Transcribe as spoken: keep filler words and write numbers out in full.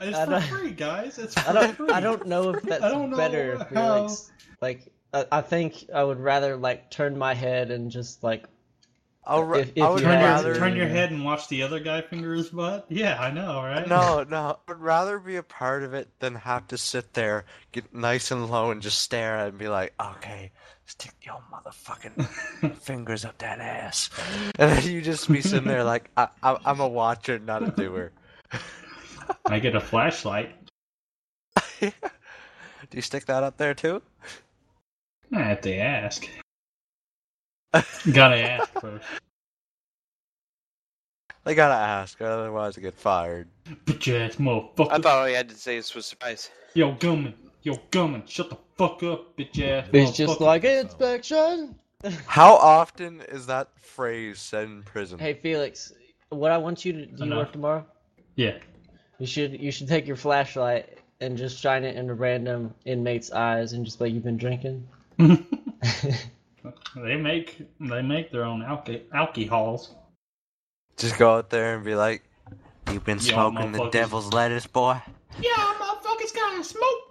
It's I for don't- free, guys. It's for I don't. free. I don't know if that's I don't know better, how- Felix. Like, I, I think I would rather like turn my head and just like. I'll, ra- If- if I would you Turn had your rather... to- turn your head and watch the other guy finger his butt. Yeah, I know, right? No, no. I would rather be a part of it than have to sit there, get nice and low, and just stare at it and be like, okay, stick your motherfucking fingers up that ass. And then you just be sitting there like, I, I, I'm a watcher, not a doer. I get a flashlight. Do you stick that up there too? I have to ask. Gotta ask first. They gotta ask, otherwise I get fired. Bitch ass motherfucker. I thought all you had to say was a surprise. Yo, Gummin. Yo, Gummin. Shut the fuck up, bitch ass It's just motherfucker. like inspection. How often is that phrase said in prison? Hey Felix, what I want you to do you Enough. work tomorrow? Yeah. You should you should take your flashlight and just shine it into random inmates' eyes and just be like, you've been drinking. They make they make their own alky alcohols. Just go out there and be like, you've been Yo, smoking the motherfuckers. devil's lettuce, boy? Yeah, motherfuckers gotta smoke